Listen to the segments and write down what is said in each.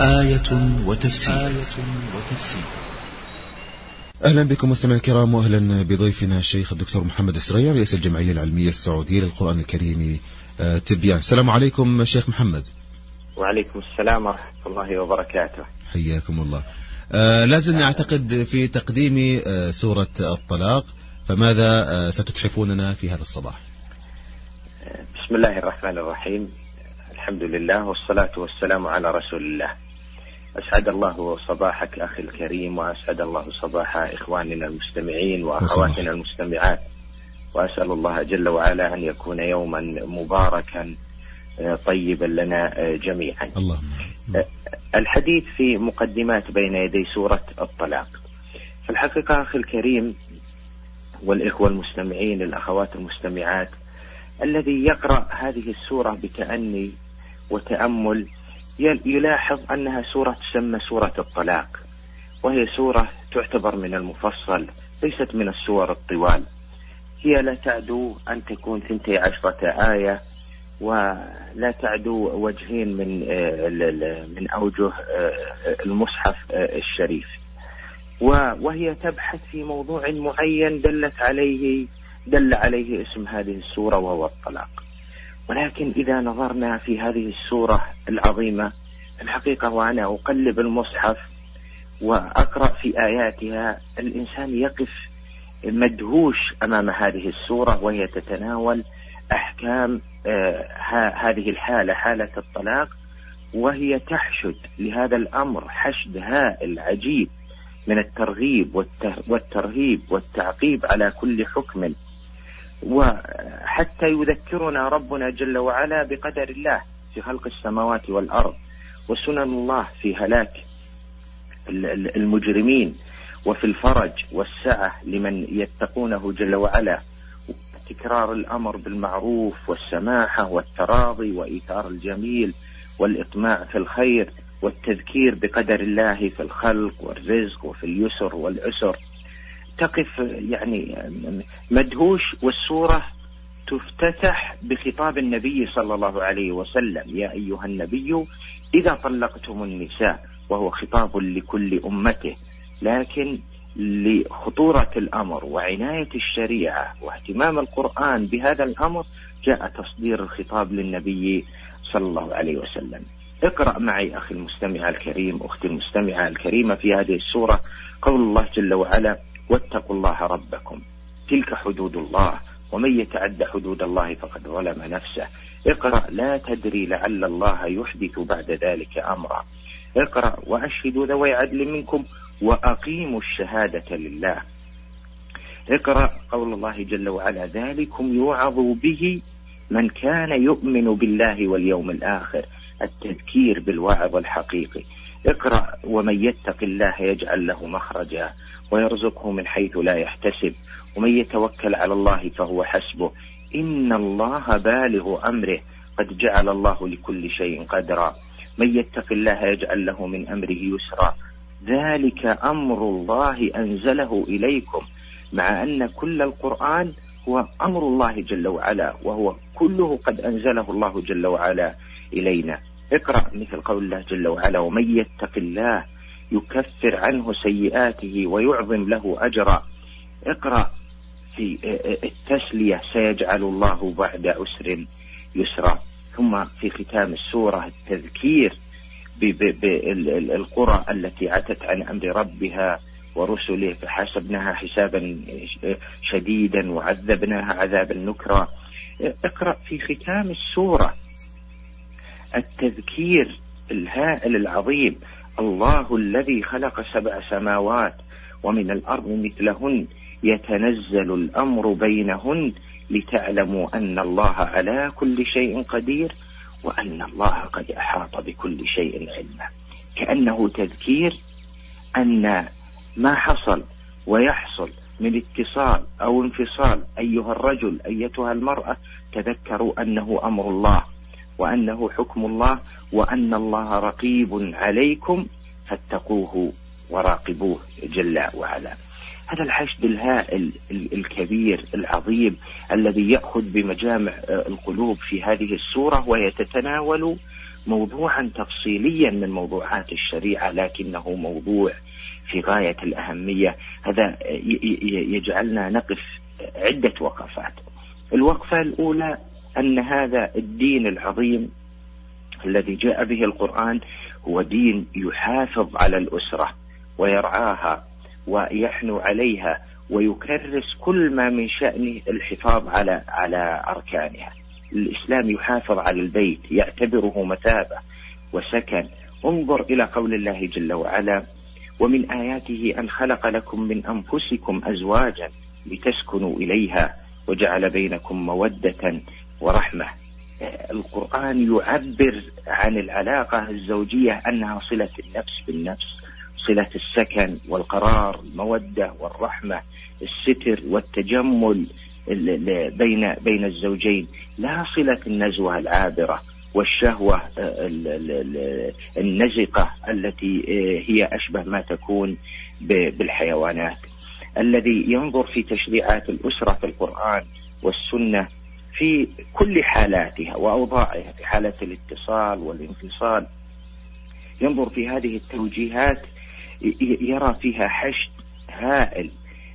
آية وتفسير. أهلا بكم مستمعينا الكرام، وأهلا بضيفنا الشيخ الدكتور محمد السريع رئيس الجمعية العلمية السعودية للقرآن الكريم تبيان. السلام عليكم شيخ محمد. وعليكم السلام ورحمة الله وبركاته. حياكم الله. لازلنا أعتقد في تقديم سورة الطلاق، فماذا ستتحفوننا في هذا الصباح؟ بسم الله الرحمن الرحيم، الحمد لله والصلاة والسلام على رسول الله. أسعد الله صباحك أخي الكريم، وأسعد الله صباح إخواننا المستمعين وأخواتنا المستمعات، وأسأل الله جل وعلا أن يكون يوما مباركا طيبا لنا جميعا. الحديث في مقدمات بين يدي سورة الطلاق. في الحقيقة أخي الكريم والإخوة المستمعين الأخوات المستمعات، الذي يقرأ هذه السورة بتأني وتأمل يلاحظ أنها سورة تسمى سورة الطلاق، وهي سورة تعتبر من المفصل، ليست من السور الطوال. هي لا تعدو أن تكون 12 آية، ولا تعدو وجهين من أوجه المصحف الشريف، وهي تبحث في موضوع معين دل عليه اسم هذه السورة وهو الطلاق. ولكن إذا نظرنا في هذه السورة العظيمة الحقيقة، وأنا أقلب المصحف وأقرأ في آياتها، الإنسان يقف مدهوش أمام هذه السورة، وهي تتناول أحكام هذه الحالة، حالة الطلاق، وهي تحشد لهذا الأمر حشد هائل عجيب من الترغيب والترهيب والتعقيب على كل حكم، وحتى يذكرنا ربنا جل وعلا بقدر الله في خلق السماوات والأرض، وسنن الله في هلاك المجرمين، وفي الفرج والسعة لمن يتقونه جل وعلا، تكرار الأمر بالمعروف والسماحة والتراضي وإيثار الجميل والإطماع في الخير، والتذكير بقدر الله في الخلق والرزق وفي اليسر والعسر. تقف يعني مدهوش. والسورة تفتتح بخطاب النبي صلى الله عليه وسلم: يا أيها النبي إذا طلقتم النساء، وهو خطاب لكل أمته، لكن لخطورة الأمر وعناية الشريعة واهتمام القرآن بهذا الأمر جاء تصدير الخطاب للنبي صلى الله عليه وسلم. اقرأ معي أخي المستمع الكريم، أختي المستمعة الكريمة، في هذه السورة قول الله جل وعلا: واتقوا الله ربكم، تلك حدود الله، ومن يتعد حدود الله فقد ظلم نفسه. اقرأ لا تدري لعل الله يحدث بعد ذلك أمرا. اقرأ وأشهدوا ذوي عدل منكم وأقيموا الشهادة لله. اقرأ قول الله جل وعلا: ذلكم يوعظ به من كان يؤمن بالله واليوم الآخر، التذكير بالواعظ الحقيقي. اقرأ ومن يتق الله يجعل له مخرجا ويرزقه من حيث لا يحتسب، ومن يتوكل على الله فهو حسبه، إن الله بالغ أمره، قد جعل الله لكل شيء قدرا. من يتق الله يجعل له من أمره يسرا، ذلك أمر الله أنزله إليكم. مع أن كل القرآن هو أمر الله جل وعلا، وهو كله قد أنزله الله جل وعلا إلينا. اقرأ مثل قول الله جل وعلا: ومن يتق الله يكفر عنه سيئاته ويعظم له أجرا. اقرأ في التسلية: سيجعل الله بعد عسر يسرا. ثم في ختام السورة التذكير بالقرى التي عتت عن أمر ربها ورسله، فحاسبناها حسابا شديدا وعذبناها عذابا نكرا. اقرأ في ختام السورة التذكير الهائل العظيم: الله الذي خلق 7 سماوات ومن الأرض مثلهن يتنزل الأمر بينهن لتعلموا أن الله على كل شيء قدير وأن الله قد أحاط بكل شيء علما. كأنه تذكير أن ما حصل ويحصل من اتصال أو انفصال، أيها الرجل أيتها المرأة، تذكروا أنه أمر الله وأنه حكم الله وأن الله رقيب عليكم فاتقوه وراقبوه جل وعلا. هذا الحشد الهائل الكبير العظيم الذي يأخذ بمجامع القلوب في هذه السورة، وهي تتناول موضوعا تفصيليا من موضوعات الشريعة، لكنه موضوع في غاية الأهمية. هذا يجعلنا نقف عدة وقفات. الوقفة الأولى أن هذا الدين العظيم الذي جاء به القرآن هو دين يحافظ على الأسرة ويرعاها ويحنو عليها ويكرس كل ما من شأنه الحفاظ على أركانها. الإسلام يحافظ على البيت، يعتبره مثابة وسكن. انظر إلى قول الله جل وعلا: ومن آياته أن خلق لكم من أنفسكم أزواجا لتسكنوا إليها وجعل بينكم مودة ورحمة. القرآن يعبر عن العلاقة الزوجية أنها صلة النفس بالنفس، صلة السكن والقرار، المودة والرحمة، الستر والتجمل بين الزوجين، لا صلة النزوة العابرة والشهوة النزقة التي هي أشبه ما تكون بالحيوانات. الذي ينظر في تشريعات الأسرة في القرآن والسنة في كل حالاتها وأوضاعها، في حالة الاتصال والانفصال، ينظر في هذه التوجيهات يرى فيها حشد هائل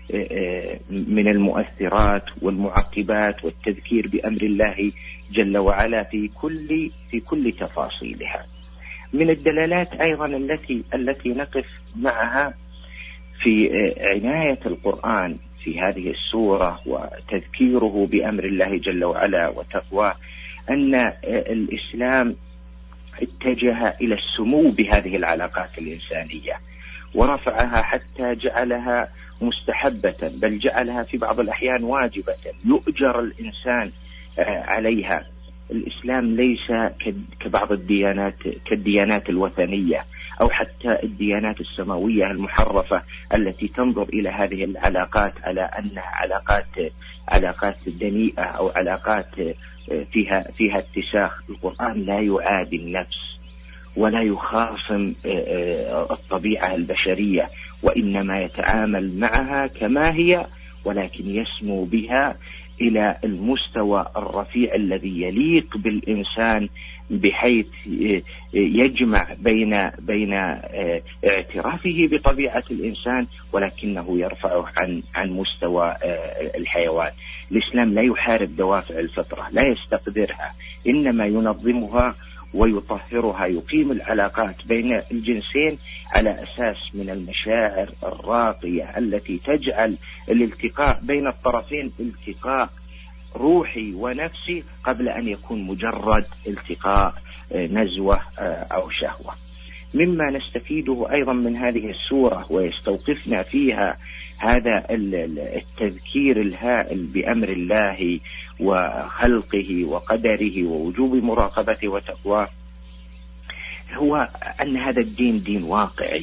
من المؤثرات والمعقبات والتذكير بأمر الله جل وعلا في كل تفاصيلها. من الدلالات أيضا التي نقف معها في عناية القرآن في هذه السورة وتذكيره بأمر الله جل وعلا وتقواه أن الإسلام اتجه إلى السمو بهذه العلاقات الإنسانية ورفعها حتى جعلها مستحبة، بل جعلها في بعض الأحيان واجبة يؤجر الإنسان عليها. الإسلام ليس كبعض الديانات كالديانات الوثنية أو حتى الديانات السماوية المحرفة التي تنظر إلى هذه العلاقات على أنها علاقات دنيئة أو علاقات فيها اتساخ. القرآن لا يعادي النفس ولا يخاصم الطبيعة البشرية، وإنما يتعامل معها كما هي، ولكن يسمو بها إلى المستوى الرفيع الذي يليق بالإنسان، بحيث يجمع بين اعترافه بطبيعة الإنسان ولكنه يرفعه عن مستوى الحيوان. الإسلام لا يحارب دوافع الفطرة، لا يستقدرها، إنما ينظمها ويطهرها، يقيم العلاقات بين الجنسين على أساس من المشاعر الراقية التي تجعل الالتقاء بين الطرفين التقاء روحي ونفسي قبل أن يكون مجرد التقاء نزوة أو شهوة. مما نستفيده أيضا من هذه السورة ويستوقفنا فيها هذا التذكير الهائل بأمر الله وخلقه وقدره ووجوب مراقبته وتقواه، هو أن هذا الدين دين واقعي،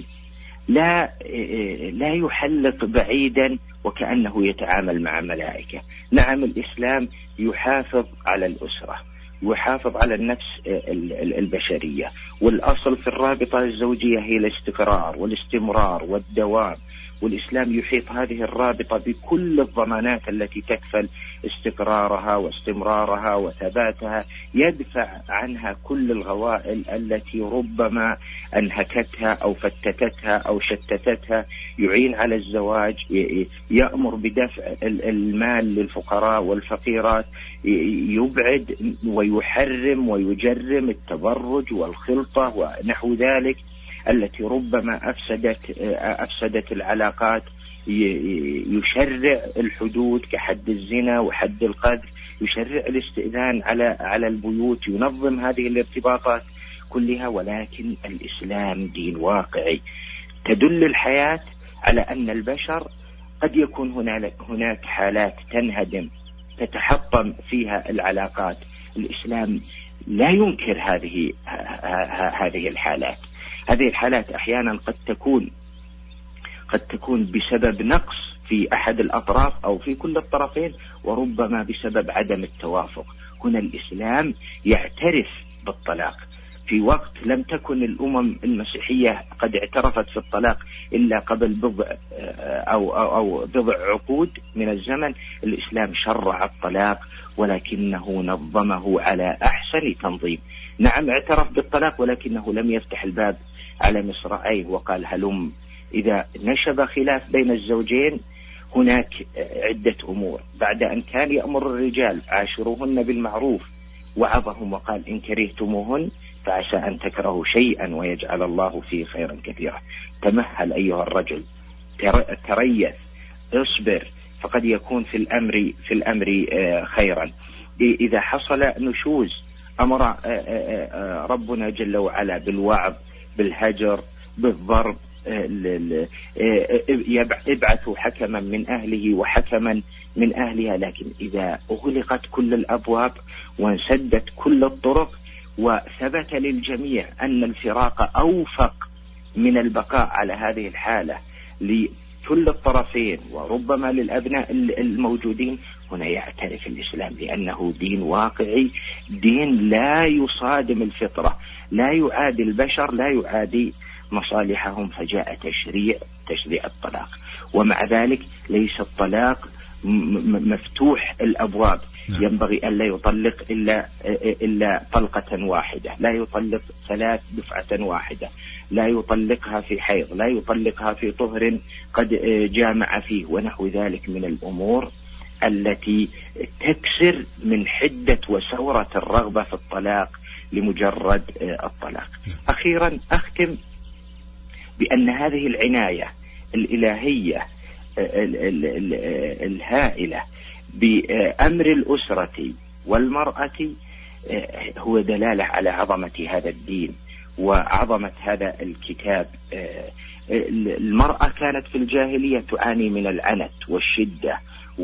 لا يحلق بعيدا وكأنه يتعامل مع ملائكة. نعم، الإسلام يحافظ على الأسرة، يحافظ على النفس البشرية، والأصل في الرابطة الزوجية هي الاستقرار والاستمرار والدوام، والإسلام يحيط هذه الرابطة بكل الضمانات التي تكفل استقرارها واستمرارها وثباتها، يدفع عنها كل الغوائل التي ربما أنهكتها أو فتتتها أو شتتتها، يعين على الزواج، يأمر بدفع المال للفقراء والفقيرات، يبعد ويحرم ويجرم التبرج والخلطة ونحو ذلك التي ربما أفسدت العلاقات، يشرع الحدود كحد الزنا وحد القذف، يشرع الاستئذان على البيوت، ينظم هذه الارتباطات كلها. ولكن الإسلام دين واقعي، تدل الحياة على أن البشر قد يكون هناك حالات تنهدم تتحطم فيها العلاقات. الإسلام لا ينكر هذه الحالات. هذه الحالات أحيانا قد تكون بسبب نقص في أحد الأطراف أو في كل الطرفين، وربما بسبب عدم التوافق. هنا الإسلام يعترف بالطلاق في وقت لم تكن الأمم المسيحية قد اعترفت في الطلاق إلا قبل بضع عقود من الزمن. الإسلام شرع الطلاق ولكنه نظمه على أحسن تنظيم. نعم اعترف بالطلاق، ولكنه لم يفتح الباب على مصراعيه وقال هلم. إذا نشب خلاف بين الزوجين هناك عدة أمور. بعد أن كان يأمر الرجال عاشروهن بالمعروف وعظهم وقال إن كرهتموهن فعسى أن تكرهوا شيئا ويجعل الله فيه خيرا كثيرا. تمهل أيها الرجل، تريث، اصبر، فقد يكون في الأمر خيرا. إذا حصل نشوز أمر ربنا جل وعلا بالوعظ، بالهجر، بالضرب، ابعثوا حكما من أهله وحكما من أهلها. لكن إذا أغلقت كل الأبواب وانسدت كل الطرق وثبت للجميع أن الفراق أوفق من البقاء على هذه الحالة لكل الطرفين وربما للأبناء الموجودين، هنا يعترف الإسلام لأنه دين واقعي، دين لا يصادم الفطرة، لا يعادي البشر، لا يعادي مصالحهم. فجاء تشريع الطلاق، ومع ذلك ليس الطلاق مفتوح الأبواب. ينبغي أن لا يطلق إلا طلقة واحدة، لا يطلق 3 دفعة واحدة، لا يطلقها في حيض، لا يطلقها في طهر قد جامع فيه، ونحو ذلك من الأمور التي تكسر من حدة وسورة الرغبة في الطلاق لمجرد الطلاق. أخيرا أختم بأن هذه العناية الإلهية الهائلة بأمر الأسرة والمرأة هو دلالة على عظمة هذا الدين وعظمة هذا الكتاب. المرأة كانت في الجاهلية تعاني من العنت والشدة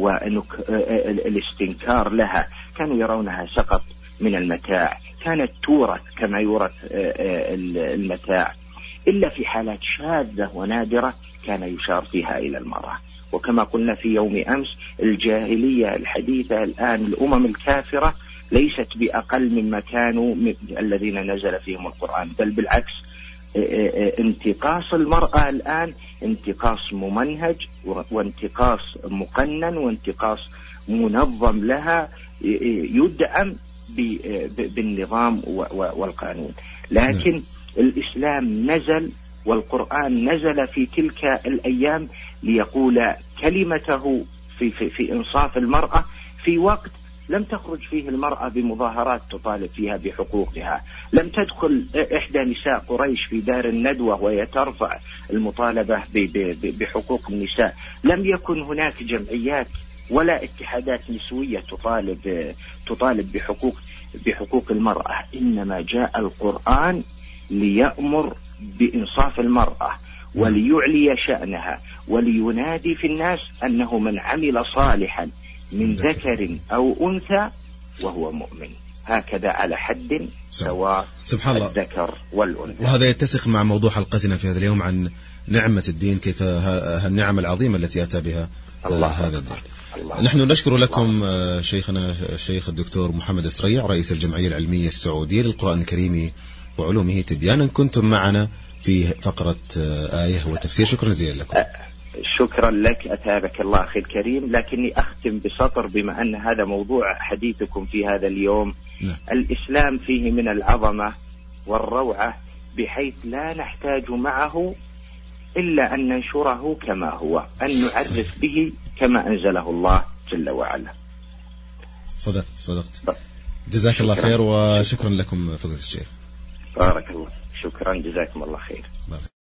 والاستنكار لها، كانوا يرونها سقط من المتاع، كانت تورث كما يورث المتاع، إلا في حالات شاذة ونادرة كان يشار فيها إلى المرأة. وكما قلنا في يوم أمس، الجاهلية الحديثة الآن الأمم الكافرة ليست بأقل مما كانوا الذين نزل فيهم القرآن، بل بالعكس انتقاص المرأة الآن انتقاص ممنهج وانتقاص مقنن وانتقاص منظم لها، يدعم بالنظام والقانون. لكن الإسلام نزل والقرآن نزل في تلك الأيام ليقول كلمته في إنصاف المرأة في وقت لم تخرج فيه المرأة بمظاهرات تطالب فيها بحقوقها، لم تدخل إحدى نساء قريش في دار الندوة وهي ترفع المطالبة بحقوق النساء، لم يكن هناك جمعيات ولا اتحادات نسوية تطالب بحقوق المرأة. إنما جاء القرآن ليأمر بإنصاف المرأة وليعلي شأنها ولينادي في الناس أنه من عمل صالحا من ذكر أو أنثى وهو مؤمن هكذا على حد سواء سبحان الله الذكر والأنثى. وهذا يتسق مع موضوع حلقتنا في هذا اليوم عن نعمة الدين، كيف النعم العظيمة التي أتى بها هذا الدين. نحن نشكر لكم شيخنا الشيخ الدكتور محمد السريع رئيس الجمعية العلمية السعودية للقرآن الكريم وعلومه تبيانا، كنتم معنا في فقرة آية وتفسير. شكرا جزيلا لكم. شكرا لك، أتابك الله أخي الكريم. لكني أختم بسطر بما أن هذا موضوع حديثكم في هذا اليوم. الإسلام فيه من العظمة والروعة بحيث لا نحتاج معه إلا أن ننشره كما هو، أن نعرف به كما أنزله الله جل وعلا. صدقت. جزاك الله خير وشكرا لكم فضيلة الشيخ. بارك الله، شكرا، جزاكم الله خير.